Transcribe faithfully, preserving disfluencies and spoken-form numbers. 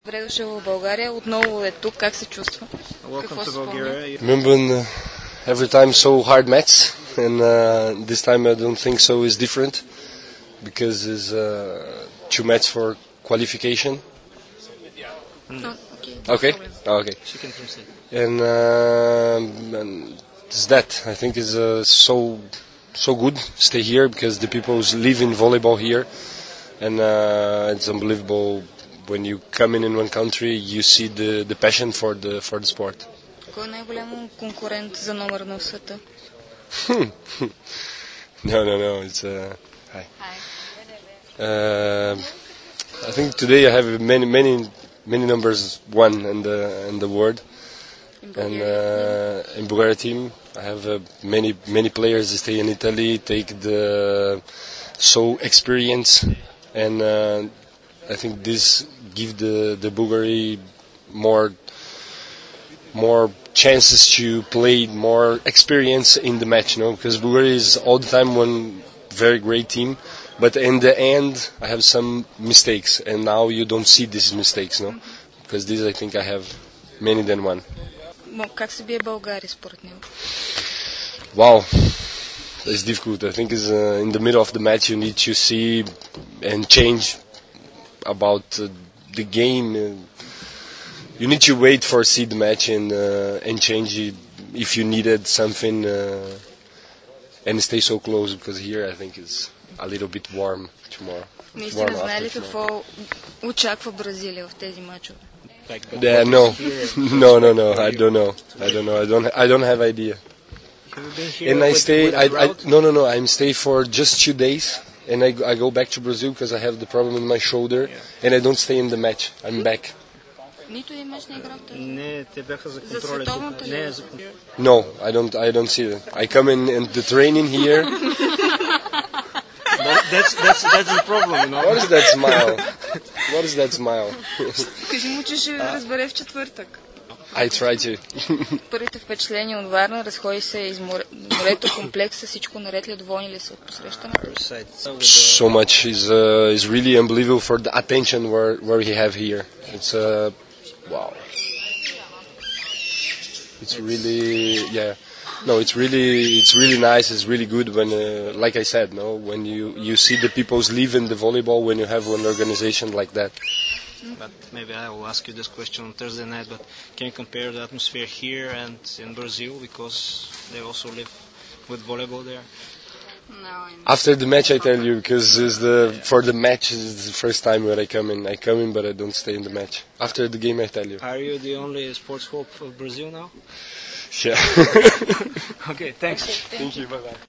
Добре дошъл в България. Отново е тук. Как се чувства? Welcome to Bulgaria. Remember uh, every time so hard match, and uh, this time I don't think so is different because it's uh, two match for qualification. No, okay. Okay, okay. She can proceed. And, uh, and it's that I think is uh, so so good. Stay here because the people live in volleyball here, and uh, it's unbelievable. When you come in in one country, you see the, the passion for the for the sport. Кой е най-голям конкурент за номер едно в света? No, no, no. It's uh, hi. Hi. Uh, I think today I have many, many, many numbers one in the in the world, In and Bulgaria. uh, in Bulgaria team I have uh, many, many players that stay in Italy, take the so experience, and uh, I think this give the the Bulgari more more chances to play, more experience in the match, you know, because Bulgaria is all the time one very great team, but in the end I have some mistakes, and now you don't see these mistakes, no, because this I think I have many than one. Как се бие България според него? Wow, it's difficult. I think is uh, in the middle of the match you need to see and change about uh, the game. Uh, you need to wait for see the match and uh, and change it if you needed something uh, and stay so close because here I think it's a little bit warm tomorrow. Наистина знае ли какво очаква Бразилия в тези мачове? Yeah, no, no, no, no. I don't know. I don't know. I don't. I don't have idea. Have you been here And I with, stay. with a I, I drought? no, no, no. I'm stay for just two days, and I go- I go back to Brazil because I have the problem in my shoulder, and I don't stay in the match. I'm back. Нито един мач не играл в този. Не, те бяха за За контроля. световното ли? Не, за No, I don't. I don't see that. I come in in the training here. That, that's, that's, that's the problem, you know. What is that smile? What is that smile? Кажи му, че ще разбере в четвъртък. I try to. Първите впечатления от Варна, разходи се из море, морето, комплекса, всичко наред ли, доволни ли са от посрещането? So much is uh, is really unbelievable for the attention where where he have here. It's uh, wow. It's really yeah. No, it's really it's really nice. It's really good when, uh, like I said, no, when you you see the people's live in the volleyball when you have an organization like that. But maybe I will ask you this question on Thursday night, but can you compare the atmosphere here and in Brazil because they also live with volleyball there? No, After the match, I tell you because it's the for the match is the first time when I come in. I come in, but I don't stay in the match. After the game, I tell you. Are you the only sports hope of Brazil now? Yeah. Okay, thanks. Thank you. Bye bye.